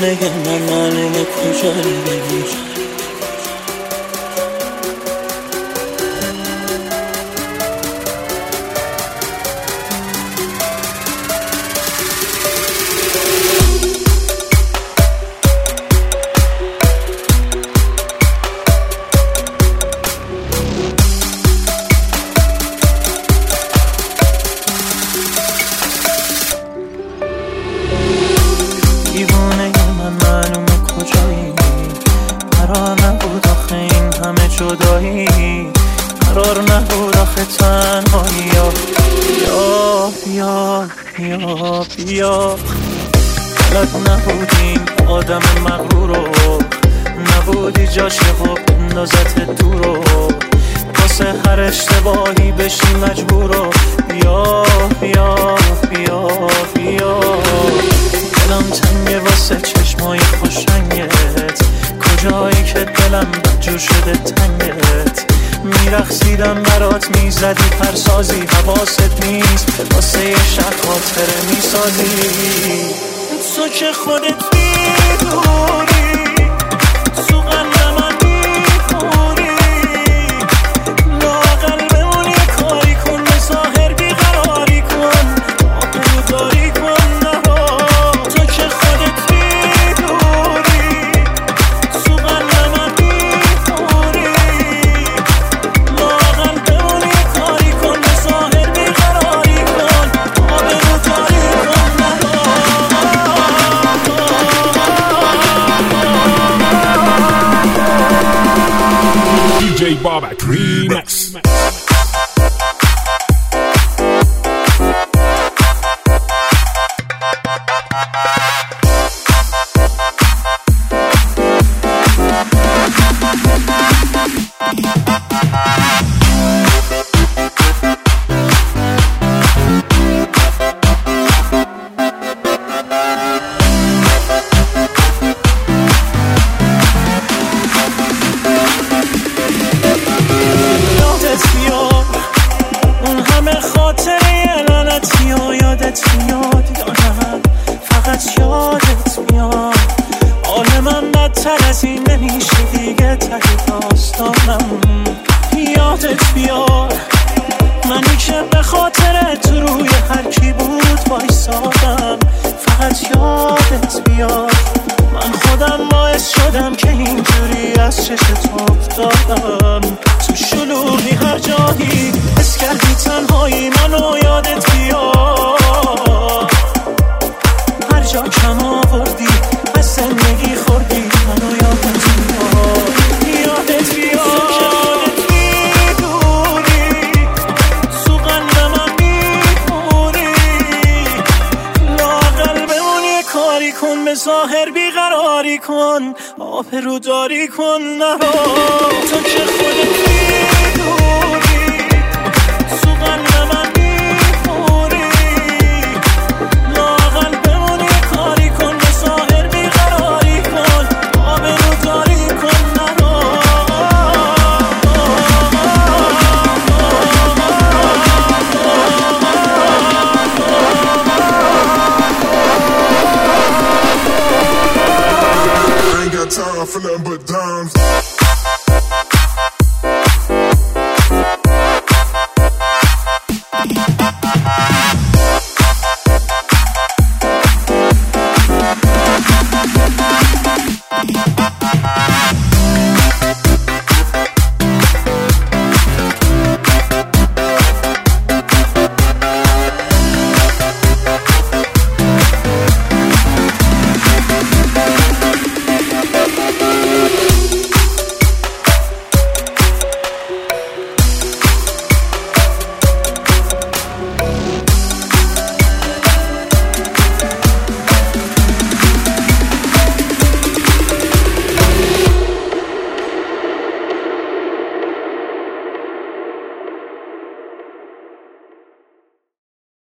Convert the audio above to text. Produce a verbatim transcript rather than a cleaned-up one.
دیوانه من معلومه کجایی. دیوانه من معلومه کجایی. قرار نبود آخه این همه جدایی، قرار نبود آخه تنهایی. بیا بیا بیا بیا بلد نبودیم آدم مغرورو، نبودی جاشه و بندازت دورو، واسه هر اشتباهی بشی مجبورو. بیا بیا بیا بیا دلم تنگه واسه چشمای خوشنگت، کجایی که دلم بدجور شده تنگت. میرقصیدم برات میزدی پرسازی، حواست نیست واسه یه شب خاطره میسازی. تو که خودت میدونی تو قلب من میخوری، لااقل بمون یه کاری کن، به ظاهر بیقراری کن، آبرو داری کن. تو که خودت میدونی تو قلب من میخوری، لااقل بمون یه کاری کن، به ظاهر بیقراری کن، آبرو داری کن. دی جی Babak Remix. خاطره لعنتی ها یادت میاد یا نه؟ فقط یادت میاد. حال من بدتر از این نمیشه دیگه، ته داستانم یادت بیاد. منی که به خاطر تو روی هر کی بود وایسادم، فقط یادت بیاد. من خودم باعث شدم که اینجوری از چشت افتادم. تو شلوغی هر جایی حس کردی تنهایی، منو یادت بیاد. هر جا کم آوردی از زندگی خوردی، منو یادت بیاد. یادت بیاد که خودت میدونی تو قلب من میخوری، لااقل بمون یه کاری کن، به ظاهر بیقراری کن، آبرو داری کن. نرو تو که خودت میدونی